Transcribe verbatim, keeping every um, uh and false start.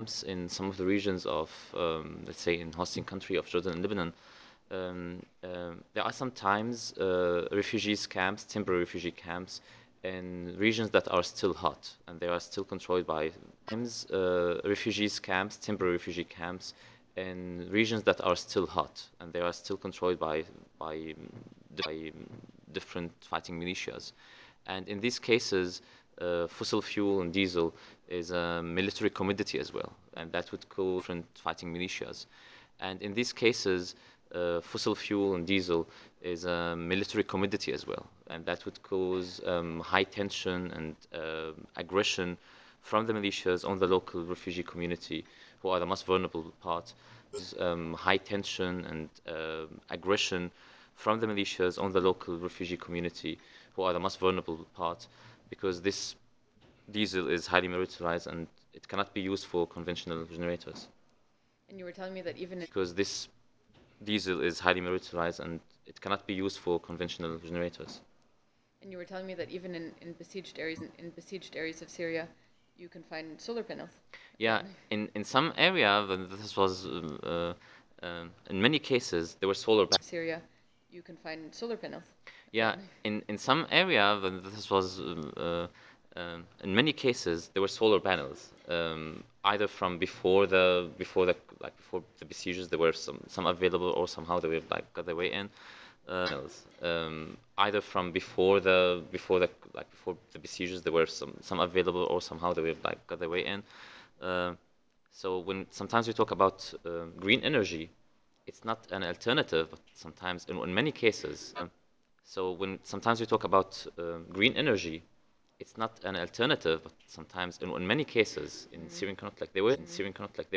camps in some of the regions of, um, let's say, in hosting country of Jordan and Lebanon, um, um, there are sometimes uh, refugees camps, temporary refugee camps, in regions that are still hot and they are still controlled by times uh, refugees camps, temporary refugee camps, in regions that are still hot and they are still controlled by by, by different fighting militias. And in these cases, uh, fossil fuel and diesel is a military commodity as well, and that would cause different fighting militias. And in these cases, uh, fossil fuel and diesel is a military commodity as well, and that would cause um, high tension and uh, aggression from the militias on the local refugee community, who are the most vulnerable part. Um, high tension and uh, aggression from the militias on the local refugee community, who are the most vulnerable part, because this diesel is highly militarized and it cannot be used for conventional generators. And you were telling me that even in, Because this diesel is highly militarized and it cannot be used for conventional generators. and you were telling me that even in, in besieged areas in, in besieged areas of Syria, you can find solar panels. Yeah, in in some area, this was uh, uh, in many cases there were solar. Syria, you can find solar panels. Yeah, in in some area, this was uh, um, in many cases there were solar panels, um, either from before the before the like before the besiegers there were some some available or somehow they were like got their way in. Uh, um, either from before the before the like before the besiegers there were some some available or somehow they were like got their way in. Uh, so when sometimes we talk about uh, green energy, it's not an alternative, but sometimes in, in many cases. Um, so when sometimes we talk about uh, green energy, it's not an alternative, but sometimes in, in many cases in Mm-hmm. Syrian conflict, they were in Mm-hmm. Syrian conflict.